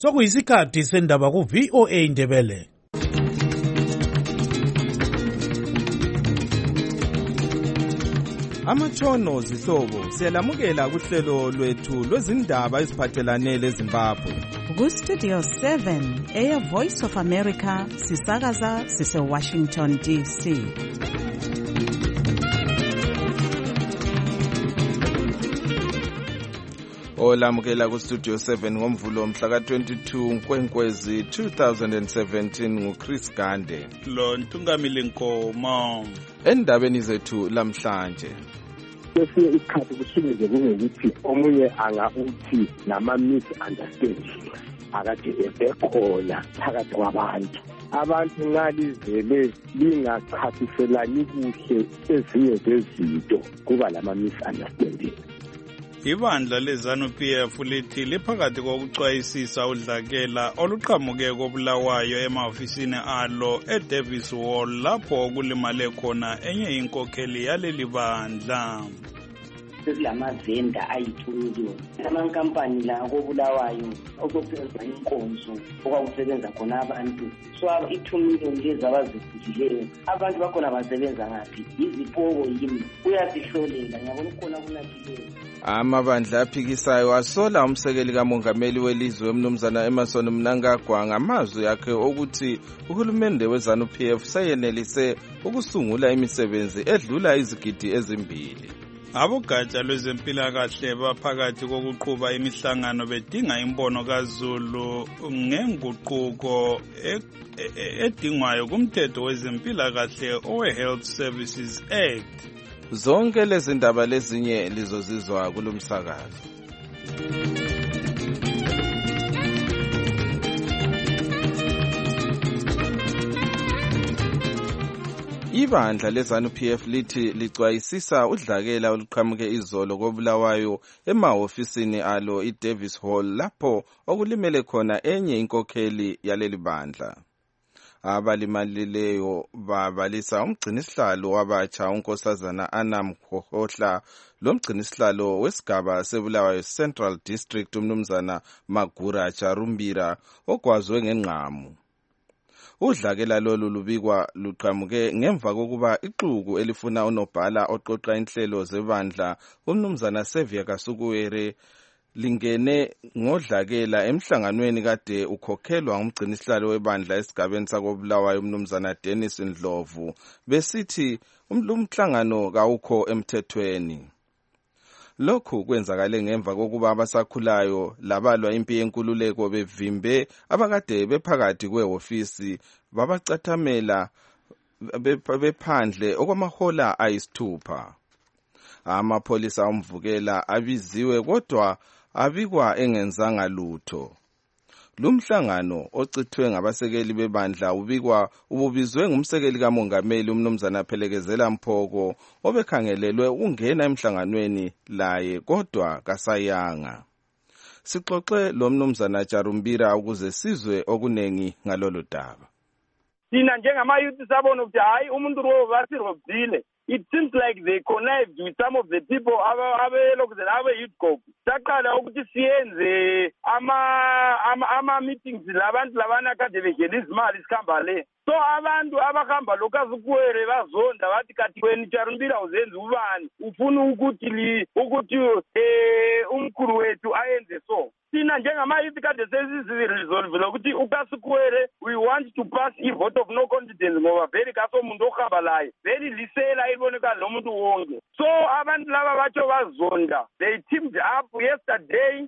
Sokuyisikhathi sendaba ku VOA Indebele. Amatshono zihlobo siyalamukela kuhlelo lwethu lwezindaba eziphathelane leZimbabwe. Ku Studio 7 Air Voice of America sisakaza sise Washington DC. Olamukela ku Studio 7 ngomvulo mhla ka-22 Nkwenkwezi 2017 nguChris Gande. Lo Ntungamile Nkomo. Endabeni zethu lamhlanje. Kwesinye isikhathi kusuke kube ukuthi omunye angauthi nama-misunderstanding akade ekhona phakathi kwabantu. Abantu nxa livele lingachasiselani kuhle ezinye zezinto kuba lama-misunderstanding. Ibandla leZANU-PF lithi liphakathi kokucwayisisa udlakela oluqhamuke kobulawayo emahofisini alo eDavis Hall lapho kulimale khona enye inkokheli yaleli bandla. Sesilamavenda ayi-2 million. Amankampani la kobulawayo okusebenza inkonzo okwakusebenza khona abantu. So i-2 million lezi abazifujileyo abantu bakhona basebenza ngaphi? Izipoko yini? Uyazihlolela ngiyabona khona kunathileyo. Amabandla aphikisayo asola umsekeli kamongameli welizwe umnumzana Emmerson Mnangagwa ngamazwi akhe ukuthi uhulumende weZANU-PF sayenelise ukusungula imisebenzi edlula izigidi ezimbili. Abogatsha lwezempilakahle baphakathi kokuqhuba imihlangano bedinga imbono kaZulu ngenguquko edingwayo kumthetho wezempilakahle owe-Health Services Act. Zonke lezi ndaba lezinye lizozizwa kulomsakazo. Ibandla leZANU-PF lithi licwayisisa udlakela oluqhamuke izolo kobulawayo emahofisini alo iDavis Hall lapho okulimele khona enye inkokheli yaleli bandla. Abalimalileyo babalisa umgcinisihlalo wabatsha unkosazana Anam Khohla lomgcinisihlalo wesigaba sebulawayo Central District umnumzana Magura Charumbira ogwazwe ngenqamu. Udlakela lolu lubikwa luqhamuke ngemva kokuba ixuku elifuna unobhala oqoqa inhlelo zebandla umnumzana Xavier Kasukuwere lingene ngodlakela emhlanganweni kade ukhokhelwa ngumgcinisihlalo webandla esigabeni sakobulawayo umnumzana Dennis Ndlovu besithi umhlangano kawukho emthethweni. Lokhu kwenzakale ngemva kokuba abasakhulayo labalwa impi yenkululeko bevimbe abakade bephakathi kwehofisi babacathamela bephandle okwamahola ayisithupha. Amapholisa omvukela abiziwe kodwa abikwa engenzanga lutho. Lumhlangano ocithwe ngabasekeli bebandla ubizwe ngumsekeli kamongameli umnumzana Phelekezela Mphoko obekhangelelwe ukungena emhlanganweni laye kodwa kasayanga. Sixoxe lo mnumzana Charumbira ukuze sizwe okunengi ngalolu daba. Sina njengamayuthi sabona ukuthi hayi umuntu lo basirobile. It seems like they connived with some of the people youth group. Saqala ukuthi siyenze ama meetings labantu labana kade begela izimali sikhamba le. So abantu abahamba lokazikuwere bazonda bathi kathi wena Charumbira uzenza ubani ufuna ukuthi umkhulu wethu ayenze so. Sina njengamayuthi kade sesiresolve ukuthi ukasikuwere we want to pass a vote of no confidence ngoba vele kasomuntu ohamba laye vele lisela iboneka lo muntu wonke. So abantu laba batsho bazonda, they teamed up yesterday,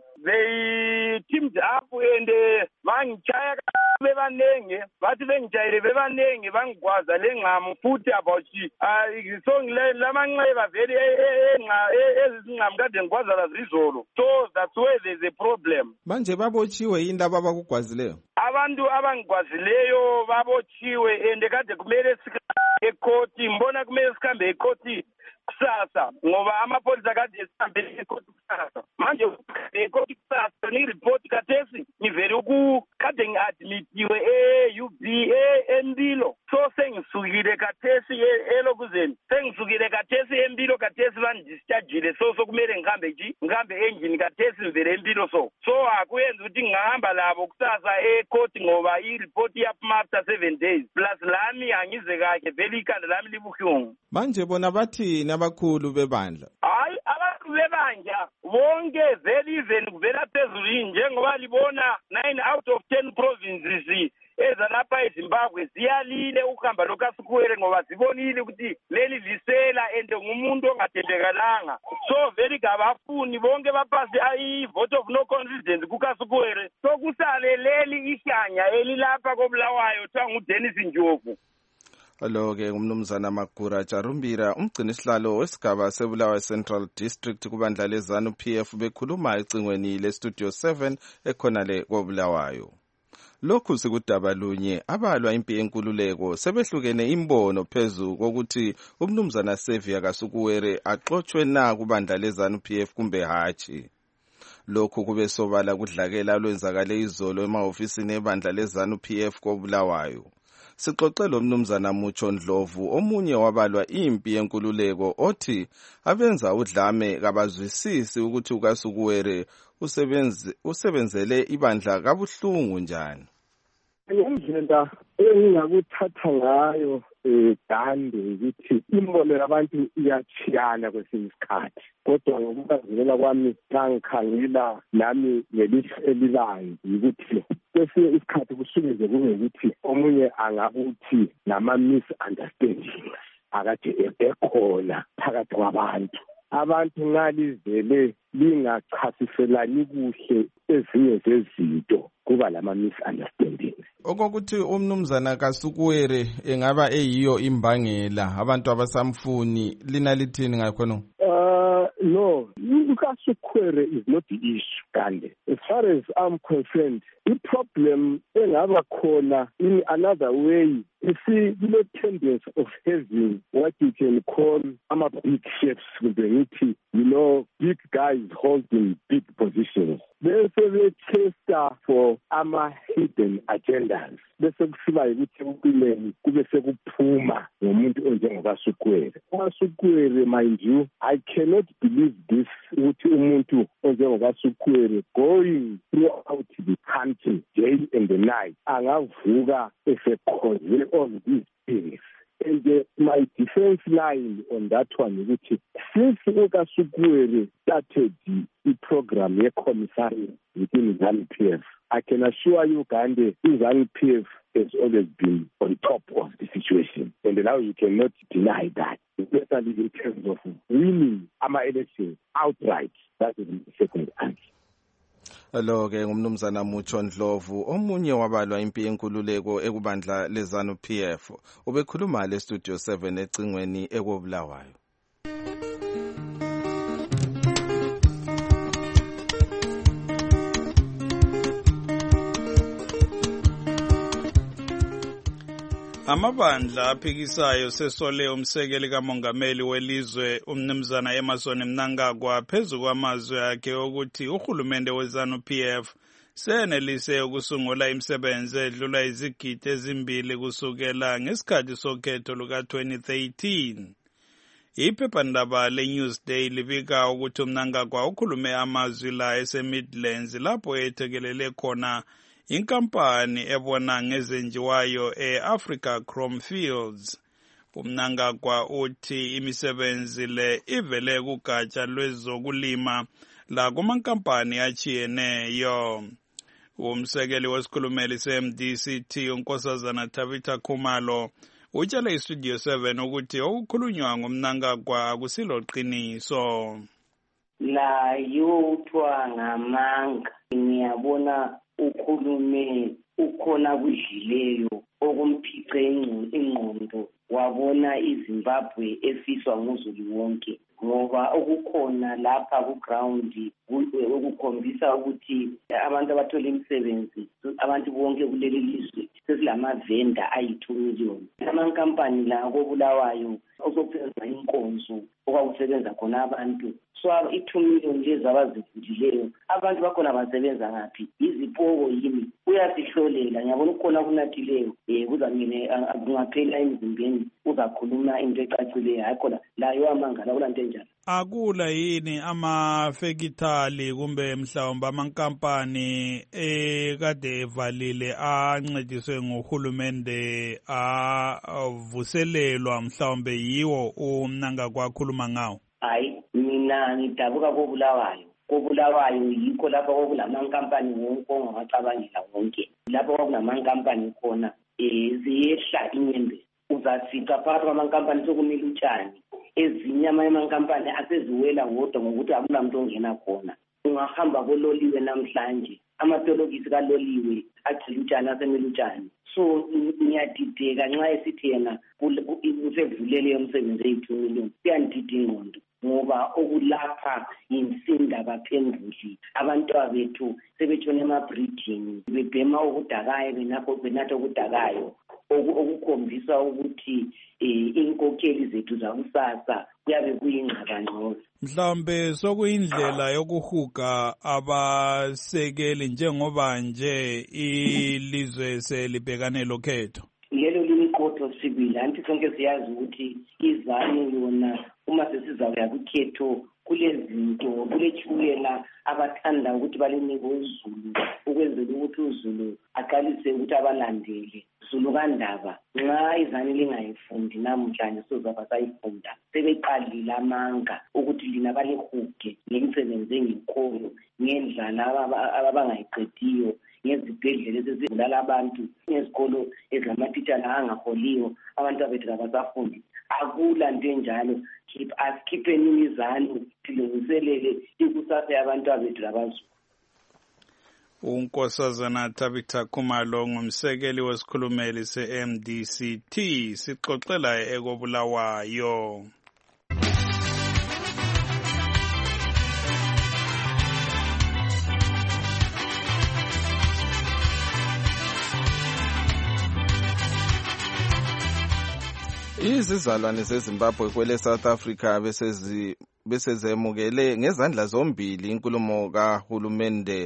and bangichaya bebanenge bathi bengijayile bebanenge bangigwaza lengqamu futhi about so lamanxeba vele ezinqamu kade ngigwaza lazizolo. So that's where there's a problem. Manje babotshiwe yini abakugwazileyo? Abantu abangigwazileyo babotshiwe and kade kumele ekhoti mbona kumele sikhambe ekhoti kusasa ngoba amapholisa kade esihambe ekhoti kusasa. Manje ekhoti kusasa ni report kathesi ngivele kade ngi-admitiwe e-UBA Endilo. So so sengisukile kathesi elokuzeni sengisukile kathesi empilo kathesi bandischargile so kumele ngihambe engine kathesi ngivele empilo so akuyenza ukuthi ngingahamba labo kusasa ecourt ngoba i-report iyaphuma after 7 days plus lami angize kahle vele ikhanda lami libuhlungu. Manje bona bathi nabakhulu bebandla hayi abantu bebandla bonke vele even kuvela phezulu njengoba libona 9 out of 10 provinces ezalapha eZimbabwe ziyalile ukuhamba lokasukuwele ngoba zibonile ukuthi leli lisela ende ngumuntu ongathembekalanga so vele kabafuni bonke bapasi i-vote of no confidence kukasukuwele so kusale leli ihlanya elilapha koBulawayo kuthiwa nguDennis Ndlovu. Lo-ke umnumzana Magura Charumbira umgcinisihlalo wesigaba seBulawayo Central District kubandla leZANU-PF bekhuluma ecingweni leStudio 7 ekhonale koBulawayo. Lokhu sikudaba lunye abalwa impi yenkululeko sebehlukene imbono phezu kokuthi umnumzana Xavier Kasukuwere axoxwe na kubandla leZANU-PF kumbe hatshi. Lokhu kube sobala kudlakela lwenzakale izolo emahofisini ebandla leZANU-PF koBulawayo. Sixoxe lo mnumzana Mucho Ndlovu omunye wabalwa impi yenkululeko othi abenza udlame kabazwisisi ukuthi uKasukuwere usebenzele ibandla kabuhlungu njani. Indlela engingakuthatha ngayo Dande ukuthi imbono yabantu iyachiyana kwesinye isikhathi kodwa ngokubazilela kwami ngikhangela nami ngelihlo elibanzi ukuthi kwesinye isikhathi kusuke kube ukuthi omunye angakuthi nama-misunderstandings akade ekhona phakathi kwabantu. Abantu ngalizele lingachasiselani kuhle ezinye zezinto kuba lama-misunderstandings. Okokuthi umnumzana Kasukuwere engaba eyiyo imbangela abantu abasamfuni lina lithini ngakhona? No, Kasukuwere is not the issue, Gandhi. As far as I'm concerned, the problem engaba khona in another way, you see, the tendency of having what you can call big chefs with the big guys holding big positions. Bese be-testa for hidden agendas. Bese kusiba ukuthi empilweni kube sekuphuma ngomuntu onjengokasukuwere. uKasukuwere, mind you, I cannot believe this ukuthi umuntu onjengokasukuwere going throughout the country day and the night angavuka esekhoze all these things. And my defense line on that one is that since uKasukuwere started the program ye-commissary within ZANU-PF, I can assure you, Gandhi, ZANU-PF has always been on top of the situation. And now you cannot deny that, especially in terms of winning ama-elections outright. That is the second answer. Lo-ke ngumnumzana Mucho Ndlovu omunye wabalwa impi yenkululeko ekubandla leZANU-PF ubekhuluma leStudio 7 ecingweni ekoBulawayo. Amabandla aphikisayo sesole umsekeli kamongameli welizwe umnumzana Emmerson Mnangagwa phezu kwamazwi akhe ukuthi uhulumende weZANU-PF senelise ukusungula imisebenzi edlula izigidi ezimbili kusukela ngesikhathi sokhetho luka-2013. Iphephandaba leNewsday libika ukuthi uMnangagwa ukhulume amazwi la eseMidlands lapho ethekelele khona inkampani ebona ngezenjiwayo e-Africa Chrome Fields. uMnangagwa uthi imisebenzi le ivele kugatsha lwezokulima la kumankampani achiyeneyo. Umsekeli wesikhulumeli se-MDCT uNkosazana Tabitha Khumalo utshele iStudio 7 ukuthi okukhulunywa nguMnangagwa akusilo qiniso. La yothwa ngamanga ngiyabona ukhulume ukhona kudlileyo okumphice ingqondo wabona iZimbabwe efiswa nguzulu wonke ngoba okukhona lapha ku-ground okukhombisa ukuthi abantu abathola imisebenzi abantu bonke kuleli lizwe sesilamavenda ayi-2 million. Amankampani la koBulawayo okuzosebenza inkonzo okwakusebenza khona abantu. So i-2 million lezi abazivulileyo abantu bakhona basebenza ngaphi? Izipoko yini? Uyasihlolela, ngiyabona ukukhona kunathileyo kuzamele kungaphela emzimbeni uzakhuluma into ecacileyo, hayi khona layo amangala kulanto enjalo. Akula yini amafekithali kumbe mhlawumbe amankampani kade evalile ancediswe nguhulumende avuselelwa mhlawumbe yiwo uMnangagwa akhuluma ngawo? Hayi, mina ngidabuka koBulawayo yikho lapho okulamankampani wonke ongawacabangela wonke. Lapho okunamankampani khona ziyehla inyembezi. Uzafica phakathi kwamankampani sokumila utshani. Ezinye amankampani aseziwela wodwa ngokuthi akunamuntu ongena khona. Ungahamba kololiwe namhlanje, amatolokisi kaloliwe agcina utshani asemila utshani. So ngiyadideka nxa esithi yena usevulele umsebenzi eyi-2 million. Kuyandida ingqondo ngoba okulapha insinda baphenduli. Abantwana bethu sebetshona emabridging bebhema okudakayo benatha okudakayo, okukhombisa ukuthi inkokheli zethu zakusasa kuyabe kuyingxabangxoza. Mhlawumbe sokuyindlela yokuhuga abasekeli njengoba nje ilizwe selibhekane lokhetho. Lelo limqotho sibili, anti sonke siyazi ukuthi izane yona uma sesizawuya kukhetho kulezinto kuletshukela abathanda ukuthi balinike uZulu ukwenzela ukuthi uZulu aqalise ukuthi abalandele. Zulu kandaba nxa izane lingayifundi namhlanje sozaba sayifunda. Sebeqalile amanga ukuthi lina balihuge ngemisebenzi engikhoyo ngendlala abangayiqediyo, ngezibhedlela ezizibulala abantu, ngezikolo ezamatitshala angaholiyo, abantu abethu abasafundi. Akula nto enjalo. Asikhipeni imizane silungiselele ikusasa yabantu abethu labaZulu. uNkosazana Tabitha Khumalo ngumsekeli wesikhulumeli se-MDCT sixoxela ekoBulawayo. Izizalwane zeZimbabwe kwele South Africa besezemukele ngezandla zombili inkulumo kahulumende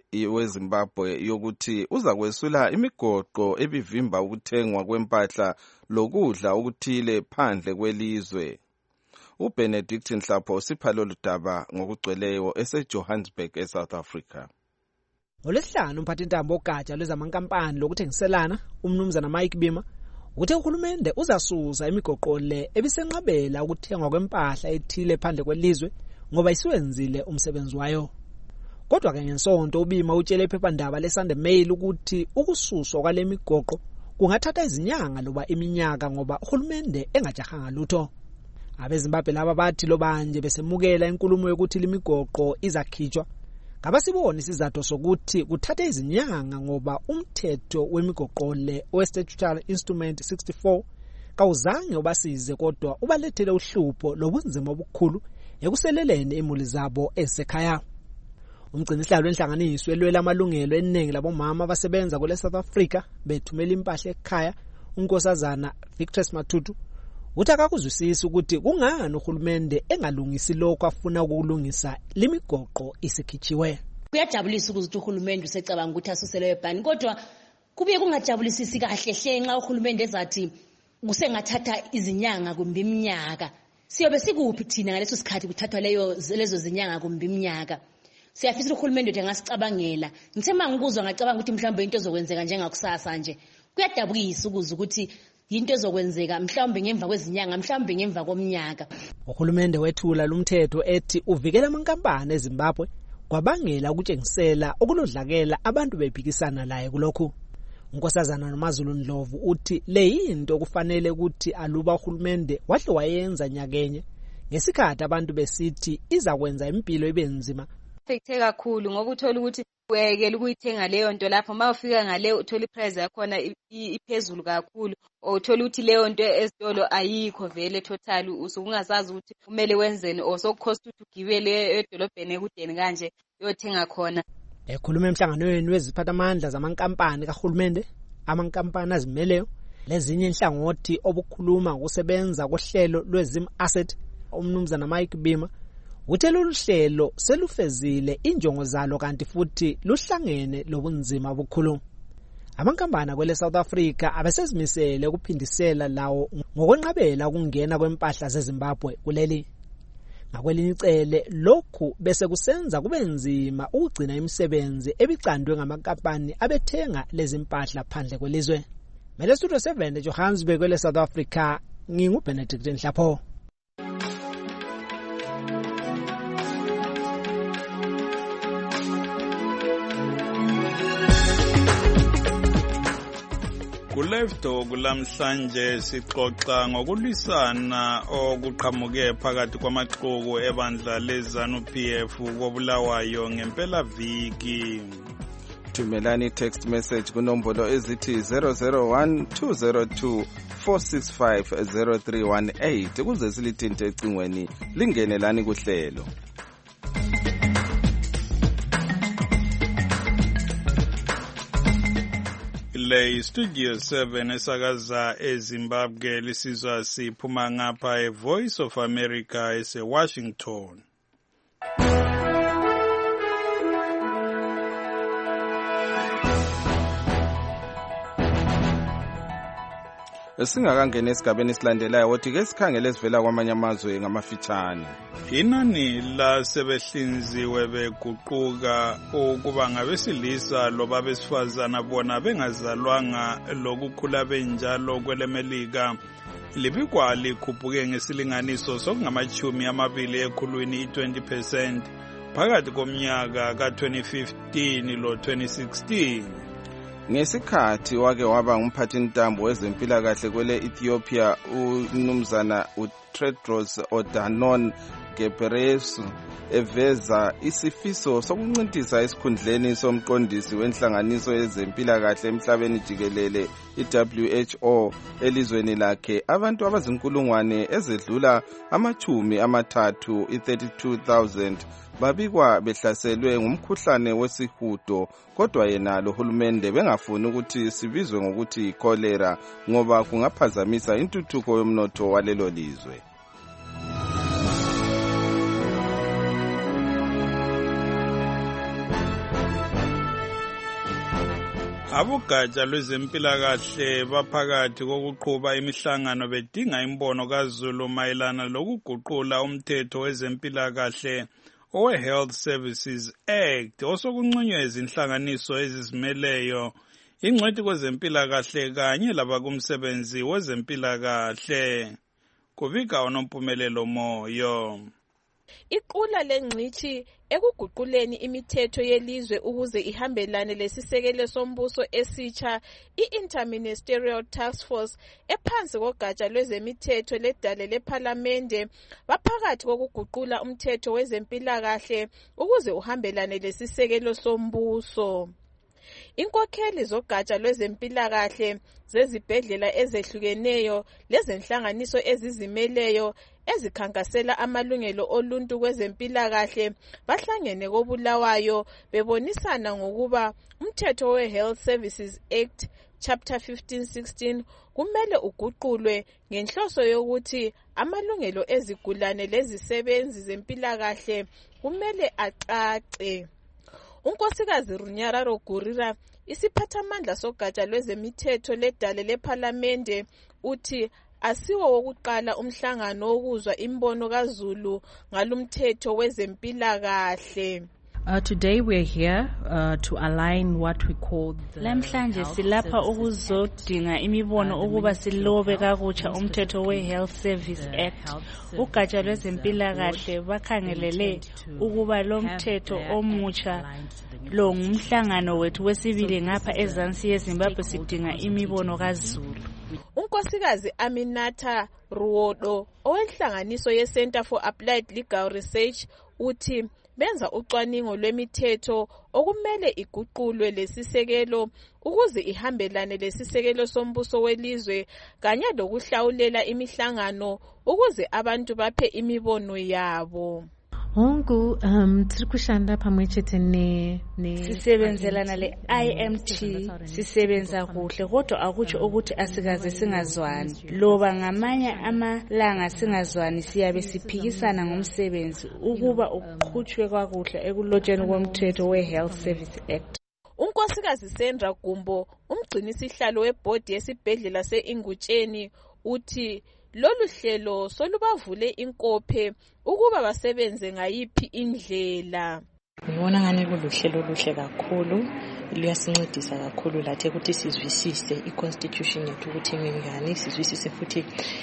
weZimbabwe yokuthi uza kwesula imigoqo ebivimba ukuthengwa kwempahla lokudla okuthile phandle kwelizwe. uBenedict Nhlapho sipha lolu daba ngokugcweleyo eseJohannesburg eSouth Africa. ngoLwesihlanu umphathintambo ogatsha lwezamankampani lokuthengiselana umnumzana Mike Bima uthe uhulumende uzasuza imigoqo le ebisenqabela ukuthengwa kwempahla ethile phandle kwelizwe ngoba isiwenzile umsebenzi wayo. Kodwa ke ngensonto uBima utshele iphephandaba leSunday Mail ukuthi ukususwa kwale migoqo kungathatha izinyanga loba iminyaka ngoba uhulumende engajahanga lutho. AbeZimbabwe laba bathi lobanje besemukela inkulumo yokuthi limigoqo izakhitshwa. Kabasiboni isizathu sokuthi kuthathe izinyanga ngoba umthetho wemigoqo le Statutory Instrument 64 kawuzange ubasize kodwa ubalethele uhlupho lobunzima obukhulu ekuseleleni imuli zabo esekhaya. Umgcinisihlalo wenhlanganiso elwela amalungelo eningi labomama abasebenza kule South Africa bethumela impahla ekhaya uNkosazana Victress Matutu uthi akakuzwisisi ukuthi kungani uhulumende engalungisi lokho afuna ukulungisa limigoqo isikhitshiwe. Kuyajabulisa ukuthi uhulumende usecabanga ukuthi asusele ebhani kodwa kubuye kungajabulisisi kahle hle nxa uhulumende ezathi kusengathatha izinyanga kumbe iminyaka. Siyobe sikuphi thina ngaleso sikhathi kuthathwa lezo zinyanga kumbe iminyaka. Siyafisa uhulumende uthi angasicabangela. Ngithe mangikuzwa ngacabanga ukuthi mhlawumbe into ezokwenzeka njengakusasa nje. Kuyadabukisa ukuzwa ukuthi into ezokwenzeka mhlawumbe ngemva kwezinyanga mhlawumbe ngemva komnyaka. Uhulumende wethula lumthetho ethi uvikela amankampani eZimbabwe kwabangela ukutshengisela okulodlakela abantu bephikisana laye kulokhu. uNkosazana noMazulu Ndlovu uthi le yinto okufanele ukuthi aluba uhulumende wahle wayenza nyakenye ngesikhathi abantu besithi izakwenza impilo ibenzima. Affecte kakhulu ngoba uthola ukuthi wekela ukuyithenga leyo nto lapho mawufika ngale uthola iprice yakhona iphezulu kakhulu uthola ukuthi leyo nto ezitolo ayikho vele total usungazazi ukuthi kumele wenzeni osokucost ukuthi ugibele edolobheni ekudeni kanje uyothenga khona. Ekhuluma emhlanganweni weziphathamandla zamankampani kahulumende amankampani azimeleyo lezinye inhlangothi obukhuluma ngokusebenza kohlelo lwezim asset umnumzana Mike Bima uthe lolu hlelo selufezile injongo zalo kanti futhi luhlangene lobunzima obukhulu. Amankampani kwele South Africa abesezimisele ukuphindisela lawo ngokwenqabela ukungena kwempahla zeZimbabwe kuleli. Ngakwelinye icele lokhu bese kusenza kube nzima ukugcina imisebenzi ebicandwe ngamankampani abethenga lezi mpahla phandle kwelizwe. Mele Studio 7 Johannesburg kwele South Africa nginguBenedict Nhlapho. Kulefto kulamhlanje sixoxa ngokulwisana okuqhamuke phakathi kwamaxuku ebandla leZANU-PF koBulawayo ngempela viki. Thumelani text message kunombolo ezithi 001-202-465-0318 ukuze silithinte ecingweni lingenelani kuhlelo. Le Studio 7 esakaza eZimbabwe lisizwa siphuma ngapha eVoice of America eseWashington. Singakangena esigabeni esilandelayo wothi ke sikhangele sivela kwamanye amazwe ngamafitshane. Inani lasebehlinziwe beguquka ukuba ngabesilisa loba besifazana bona bengazalwanga lokukhula benjalo kwelemelika libikwa likhuphuke ngesilinganiso sokungamachumi amabili ekhulwini 20% phakathi komnyaka ka-2015 lo 2016. Ngesikhathi wake waba ngumphathintambo wezempilakahle kwele Ethiopia umnumzana uTedros Adhanom Ghebreyesus eveza isifiso sokuncintisa esikhundleni somqondisi wenhlanganiso yezempilakahle emhlabeni jikelele iWHO elizweni lakhe abantu abazinkulungwane ezedlula amachumi amathathu 32,000 babikwa behlaselwe ngumkhuhlane wesihudo kodwa yena lo hulumende bengafuni ukuthi sibizwe ngokuthi cholera ngoba kungaphazamisa intuthuko yomnotho walelo lizwe. Abogatsha lwezempilakahle baphakathi kokuqhuba imihlangano bedinga imbono kaZulu mayelana lokuguqula umthetho wezempilakahle owe-Health Services Act osokunqunywa izinhlanganiso ezizimeleyo ingcwethi kwezempilakahle kanye labakumsebenzi wezempilakahle. Kubika uNompumelelo Moyo. Iqula lengcithi ekuguquleni imithetho yelizwe ukuze ihambelane lesisekelo sombuso esitsha i-Interministerial Task Force ephansi kogatsha lwezemithetho ledale lePhalamende baphakathi kokuguqula umthetho wezempilakahle ukuze uhambelane lesisekelo sombuso. Inkokheli zogatsha lwezempilakahle zezibhedlela ezehlukeneyo lezenhlanganiso ezizimeleyo ezikhankasela amalungelo oluntu kwezempilakahle bahlangene koBulawayo bebonisana ngokuba umthetho we-Health Services Act Chapter 1516 kumele uguqulwe ngenhloso yokuthi amalungelo ezigulane lezisebenzi zempilakahle kumele acace. Unkosikazi Runyararo Gurira isiphathamandla sogatsha lwezemithetho ledale lePhalamende uthi asiwo wokuqala umhlangano wokuzwa imbono kaZulu ngalumthetho wezempilakahle. Today we are here to align what we call Lamhlanje silapha ukuzodinga imibono ukuba silobe kakutsha umthetho we-Health Service Act. Ugatsha lwezempilakahle bakhangelele ukuba lo mthetho omutsha lo ngumhlangano wethu wesibili ngapha ezansi yeZimbabwe sidinga imibono kaZulu. Unkosikazi Aminata Ruodo owenhlanganiso ye-Center for Applied Legal Research uthi benza ucwaningo lwemithetho okumele iguqulwe lesisekelo ukuze ihambelane lesisekelo sombuso welizwe kanye lokuhlawulela imihlangano ukuze abantu baphe imibono yabo. hongu tiri kushanda pamwe chete sisebenzelana le IMT sisebenza kuhle kodwa akutsho ukuthi asikaze singazwani loba ngamanye amalanga singazwani siyabe siphikisana ngomsebenzi ukuba uqhutshwe kwakuhle ekulotsheni komthetho we-Health Service Act. Unkosikazi Sandra Gumbo, umgcinisihlalo webhodi yesibhedlela se-Ingutsheni, uthi lolu hlelo solubavule inkophe ukuba basebenze ngayiphi indlela. Ngibona ngani kuluhlelo oluhle kakhulu, luyasincedisa kakhulu lathi ukuthi sizwisise i-constitution yethu ukuthi ingani, sizwisise futhi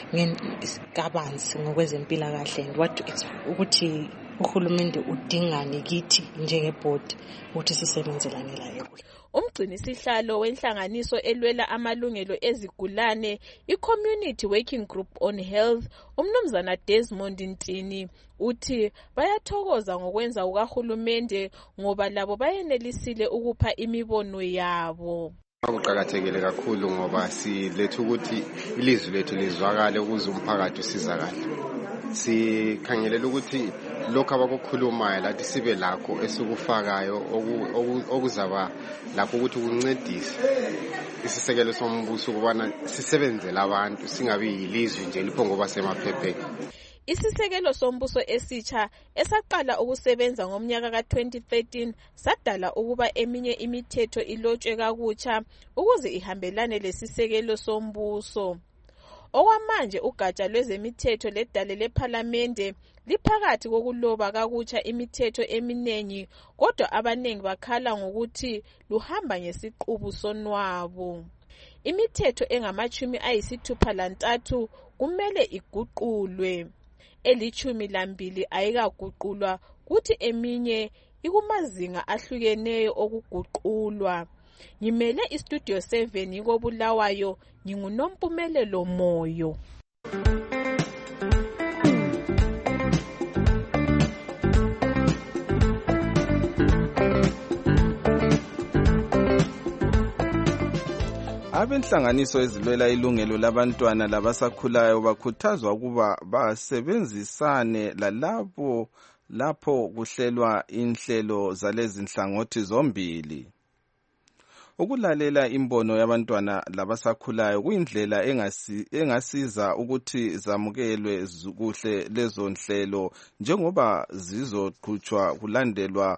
kabanzi ngokwezempilakahle ukuthi uhulumende udingani kithi njengebhodi ukuthi sisebenzelane layo. Umgcinisihlalo wenhlanganiso elwela amalungelo ezigulane, i-Community Working Group on Health, umnumzana Desmond Ntini, uthi bayathokoza ngokwenza ukahulumende ngoba labo bayenelisile ukupha imibono yabo. Kuqakathekile kakhulu ngoba siletha ukuthi ilizwi lethu lizwakale ukuze umphakathi usizakale. Sikhangelela ukuthi lokho abakukhulumayo lathi sibe lakho esikufakayo okuzaba lakho ukuthi kuncedise isisekelo sombuso ukubana sisebenzele abantu singabi yilizwi nje liphongoba semaphepheni. Isisekelo sombuso esitsha esaqala ukusebenza ngomnyaka ka-2013 sadala ukuba eminye imithetho ilotshwe kakutsha ukuze ihambelane lesisekelo sombuso. Okwamanje ugatsha lwezemithetho ledale lephalamende liphakathi kokuloba kakutsha imithetho eminengi, kodwa abanengi bakhala ngokuthi luhamba ngesiqubu sonwabo. Imithetho engama-63 kumele iguqulwe, eli-12 ayikaguqulwa, kuthi eminye ikumazinga ahlukeneyo okuguqulwa. Ngimele iStudio 7 yikoBulawayo, nginguNompumelelo Moyo. Abenhlanganiso ezilwela ilungelo labantwana labasakhulayo bakhuthazwa ukuba basebenzisane lalabo lapho kuhlelwa inhlelo zalezi nhlangothi zombili. Ukulalela imbono yabantwana labasakhulayo kuyindlela engasiza ukuthi zamukelwe kuhle lezo nhlelo njengoba zizoqhutshwa kulandelwa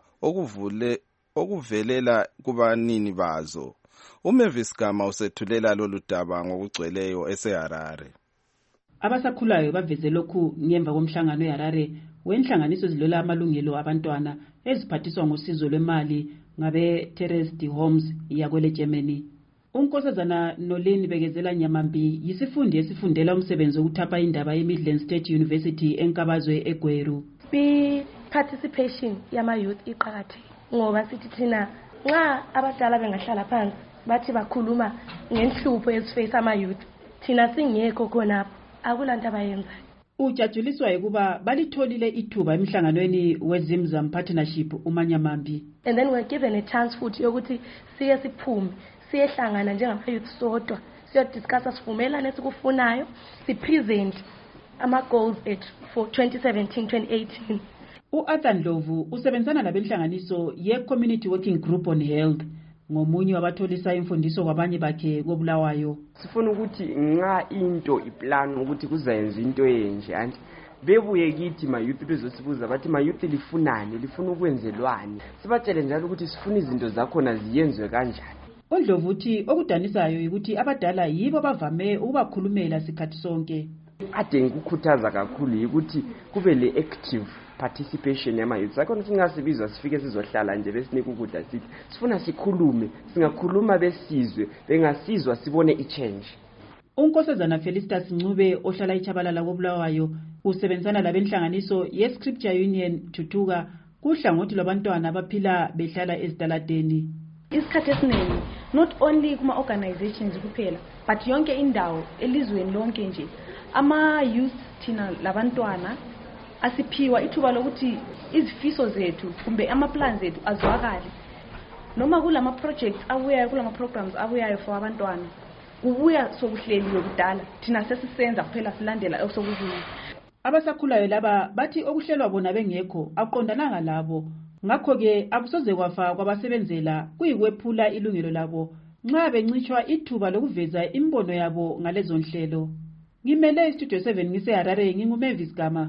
okuvelela kubanini bazo. uMavis Gama usethulela lolu daba ngokugcweleyo eseHarare. Abasakhulayo baveze lokhu ngemva komhlangano eHarare wenhlanganiso ezilwela amalungelo abantwana eziphathiswa ngosizo lwemali ngabe Terraced Homes yakwele Germany. Unkosazana Nolini Bekezela Nyamambi yisifundi esifundela umsebenzi wokuthapha indaba eMidland State University enkabazwe eGweru. Participation yama youth iqakathekile ngoba sithi thina nxa abadala bengahlala phansi bathi bakhuluma ngenhlupho eziface ama youth, thina singekho khona akulanto abayenzayo. Ujajuliswa ukuba balitholile ithuba emhlanganweni weZimzam Partnership uManyamambi. And then we're given a chance futhi yokuthi siye siphume siyehlangana njengama youth sodwa siyodiscussa sivumelane esikufunayo sipresent ama goals ethu for 2017-2018. U-Arthur Ndlovu usebenzana nabenhlanganiso ye-Community Working Group on Health ngomunye wabatholisa imfundiso kwabanye bakhe koBulawayo. Sifuna ukuthi nxa into iplan ukuthi kuzayenza into enje anti bebuye kithi ma youth bezosibuza bathi ma youth lifunani, lifuna ukwenzelwani, sibatshele njalo ukuthi sifuna izinto zakhona ziyenzwe kanjani. uNdlovu uthi okudanisayo ukuthi abadala yibo bavame ukubakhulumela sikhathi sonke. Ade ngikukhuthaza kakhulu ukuthi kube le active participation yama youth. Sakhona singasibizwa sifike sizohlala nje besinika ukudla sithi sifuna sikhulume, singakhuluma besizwe, bengasizwa sibone i-change. Unkosazana Felicitas Ncube ohlala eChabalala koBulawayo usebenzana labenhlanganiso ye-Scripture Union Thuthuka kuhlangothi lwabantwana abaphila behlala ezitaladeni. Isikhathi esiningi not only kuma organizations kuphela but yonke indawo elizweni lonke nje ama youth thina labantwana asiphiwa ithuba lokuthi izifiso zethu kumbe ama plans ethu azwakale. Noma kulama projects abuyayo, kulama programs abuyayo for abantwana kubuya sokuhleliwe kudala, thina sesisenza kuphela silandela osokubuya. abasakhulayo laba bathi okuhlelwa bona bengekho aqondananga labo ngakho-ke akusoze kwafa kwabasebenzela kuyikwephula ilungelo labo nxa bencitshwa ithuba lokuveza imbono yabo ngalezo nhlelo. Ngimele istudio 7 ngiseHarare nginguMavis Gama.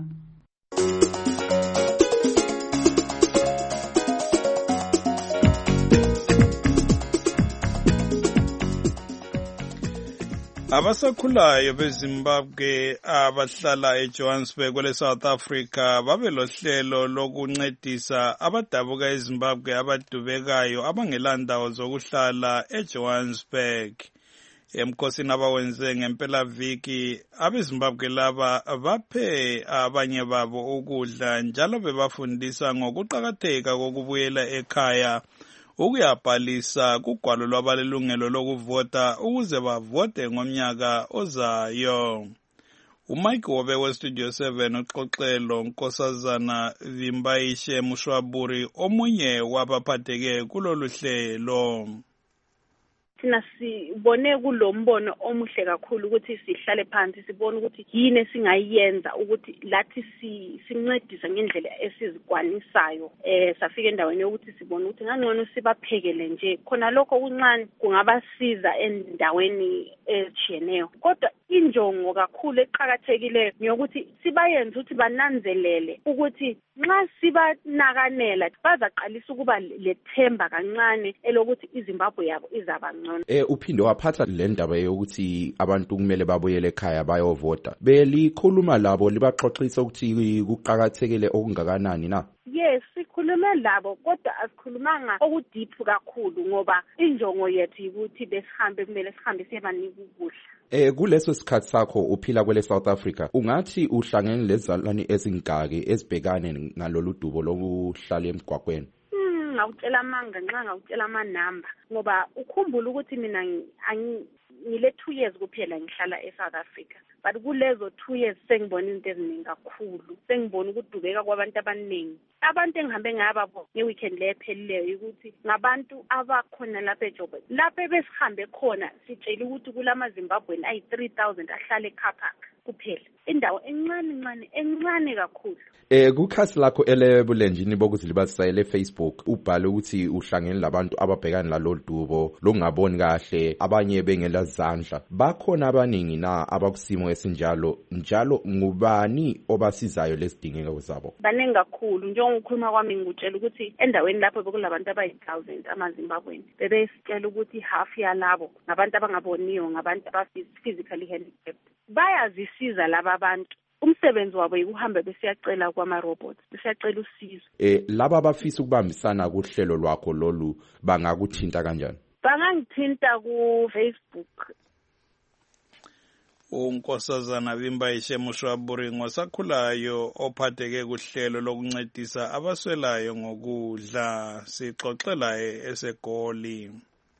Abasakhulayo beZimbabwe abahlala eJohannesburg kwele South Africa babelohlelo lokuncedisa abadabuka eZimbabwe abadubekayo abangelandawo zokuhlala eJohannesburg. Emkhosini abawenze ngempelaviki abeZimbabwe laba baphe abanye babo ukudla njalo bebafundisa ngokuqakatheka kokubuyela ekhaya ukuyabhalisa kugwalo lwabalelungelo lokuvota ukuze bavote ngomnyaka ozayo. uMike Wobe weStudio 7 uxoxelo Nkosazana Vimbaishe Mushwaburi omunye wabaphatheke kulolu hlelo. Thina sibone kulombono omuhle kakhulu ukuthi sihlale phansi sibone ukuthi yini singayenza ukuthi lathi sincedisa ngendlela esizikwanisayo safika endaweni yokuthi sibone ukuthi ngangcono sibaphekele nje khona lokho kuncane kungabasiza endaweni ezicheneyo kodwa injongo kakhulu eqhakathekileyo ngiyokuthi sibayenze ukuthi bananzelele ukuthi nxa sibanakanela bazaqalisa ukuba lethemba kancane elokuthi iZimbabwe yabo izaba uphinde waphatha le ndaba yokuthi abantu kumele babuyele ekhaya bayovota belikhuluma labo libaxoxisa ukuthi kuqhakathekile okungakanani na? Yes, sikhulume labo kodwa asikhulumanga okudeep kakhulu ngoba injongo yethu ukuthi besihambe kumele sihambe siyebanika ukudla. Kuleso sikhathi sakho uphila kwele South Africa ungathi uhlangene lezalwane ezingaki ezibhekane ngalolu dubo lokuhlala emgwaqweni? Ngawutshela amanga nxa ngawutshela amanamba ngoba ukhumbula ukuthi mina ngile 2 years kuphela ngihlala eSouth Africa but kulezo 2 years sengibona izinto eziningi kakhulu sengibona ukudubeka kwabantu abaningi abantu engihambe ngababo ngeweekend lephelileyo ukuthi ngabantu abakhona lapha eJoburg lapha besihambe khona sitshela ukuthi kulamaZimbabweni ayi 3000 ahlala eKapak kuphela indawo encane kakhulu. Kukhasi lakho elebulenjini bokuzilibazisa leFacebook ubhale ukuthi uhlangene labantu ababhekana lalolu dubo lokungaboni kahle abanye bengela zandla bakhona abaningi na abakusimo esinjalo njalo ngubani obasizayo lesidingeko zabo? Baningi kakhulu njengokukhuluma kwami ngikutshela ukuthi endaweni lapho bekulabantu abayi1000 amaZimbabweni bebesitshela ukuthi half yalabo ngabantu abangaboniyo ngabantu physically handicapped bayazisiza laba abantu umsebenzi wabo ukuhamba besiyacela kwama-robots besiyacela usizo. Laba abafisa ukubambisana kuhlelo lwakho lolu bangakuthinta kanjani? Bangangithinta ku-Facebook. uNkosazana Vimbaishe Mushwaburi ngosakhulayo ophatheke kuhlelo lokuncedisa abaswelayo ngokudla sixoxela eseGoli.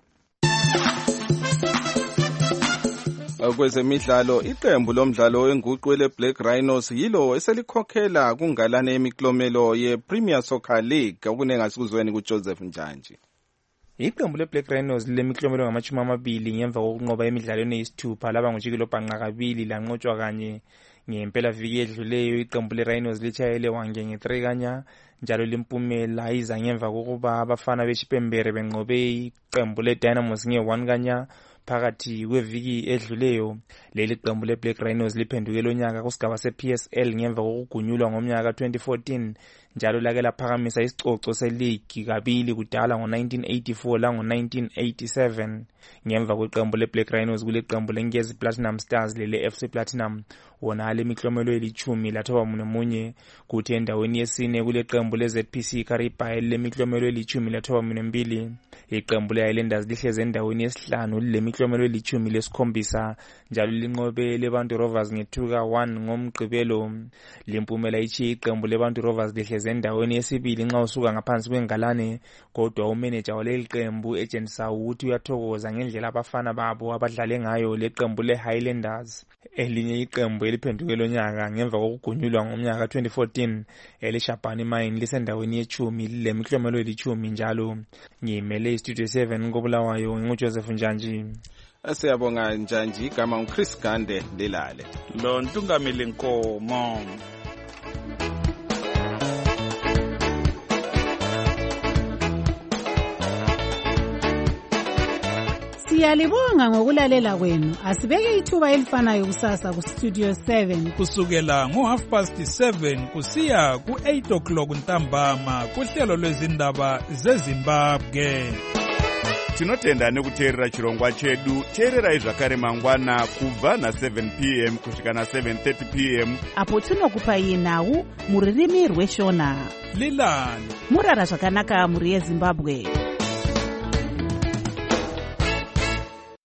Kwezemidlalo iqembu lomdlalo wenguqu leBlack Rhinos yilo eselikhokhela kungalane emiklomelo yePremier Soccer League okunengasikuzweni kuJoseph Njanji. Iqembu leBlack Rhinos lemiklomelo ngama-20 ngemva kokunqoba emidlalweni eyisithupha laba ngojikelo bhanqa kabili lanqotshwa kanye ngempelaviki edluleyo. Iqembu leRhinos litshayele wange nge3 kanya njalo limpumela iza ngemva kokuba abafana beChipembere benqobe iqembu leDynamos nge1 kanya phakathi kweviki edluleyo. Leli qembu leBlack Rhinos liphenduke lonyaka kusigaba sePSL ngemva kokugunyulwa ngomnyaka 2014 njalo lake laphakamisa isicoco seligi kabili kudala ngo1984 la ngo1987. Ngemva kweqembu leBlack Rhinos kuleqembu leNkezi Platinum Stars lele FC Platinum wona lemiklomelo eli10 lathoba munye kuthi endaweni yesine kuleqembu leZPC Kariba lemiklomelo eli10 lathoba 2. Iqembu leHighlanders lihleze endaweni yesihlanu lemiklomelo eli10 lesikhombisa njalo linqobe leBantu Rovers nge2-1 ngomgqibelo. Limpumela ichi iqembu leBantu Rovers lihleze endaweni yesibili nxa usuka ngaphansi kwengalane kodwa umanager waleli qembu ejenisa ukuthi uyathokoza ngendlela abafana babo abadlale ngayo leqembu leHighlanders. Elinye iqembu eliphenduke lonyaka ngemva kokugunyulwa ngomnyaka 2014 elishabhani mine lisendaweni ye10 lemiklomelo eli10 njalo. Ngimele iStudio 7 koBulawayo nguJoseph Njanji. Siyabonga Njanji, igama uChris Gande lelale. Lo Ntungamili Nkomo. Siyalibonga ngokulalela kwenu. Asibeke ithuba elifanayo kusasa ku Studio 7 kusukela ngo7:30 kusiya ku8:00 ntambama kuhlelo lwezindaba zeZimbabwe. Tinotenda nekuteerera chirongwa chedu. Teererai zvakare mangwana kubva na7 p.m. kusvika na7:30 p.m. apo tinokupai nhau muririmi rweshona. Lilani murara zvakanaka muri yeZimbabwe.